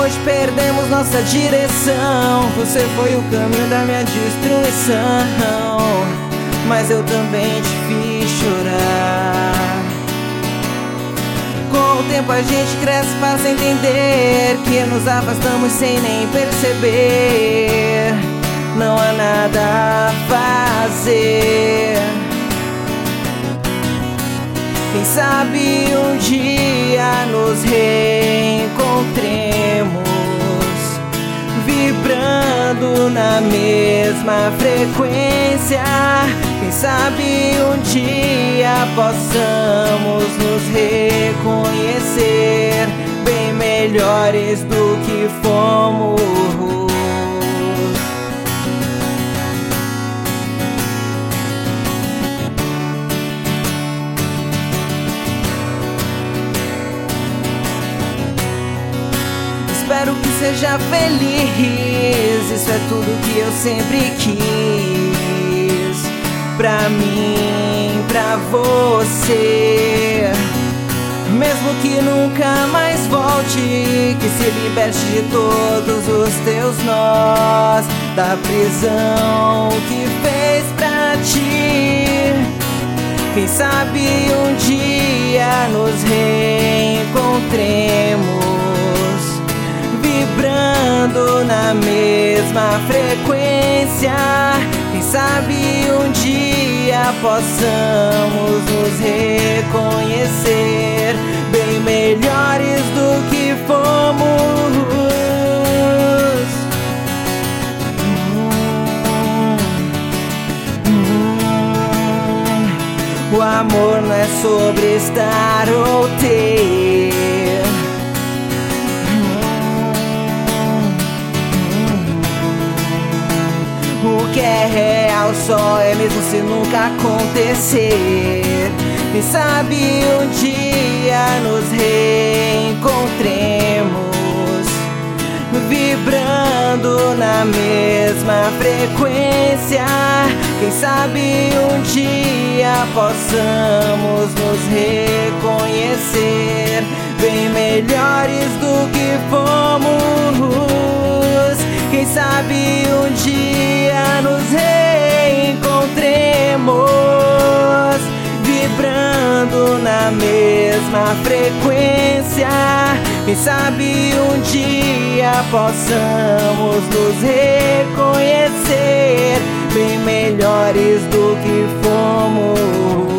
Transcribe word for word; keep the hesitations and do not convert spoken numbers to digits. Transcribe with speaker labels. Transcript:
Speaker 1: hoje perdemos nossa direção. Você foi o caminho da minha destruição, mas eu também te fiz chorar. Com o tempo a gente cresce, passa a entender que nos afastamos sem nem perceber. Não há nada a fazer. Quem sabe um dia nos reencontremos, vibrando na mesma frequência. Quem sabe um dia possamos nos reconhecer bem melhores do que fomos. Espero que seja feliz, isso é tudo que eu sempre quis. Pra mim, pra você. Mesmo que nunca mais volte, que se liberte de todos os teus nós, da prisão que fez pra ti. Quem sabe um dia nos reencontremos, vibrando na mesma frequência. Quem sabe um dia possamos nos reconhecer bem melhores do que fomos. hum, hum. O amor não é sobre estar ou ter. O que é real só é mesmo se nunca acontecer. Quem sabe um dia nos reencontremos, vibrando na mesma frequência. Quem sabe um dia possamos nos reconhecer bem melhores do que fomos. Quem sabe um dia nos reencontremos, vibrando na mesma frequência. Quem sabe um dia possamos nos reconhecer bem melhores do que fomos.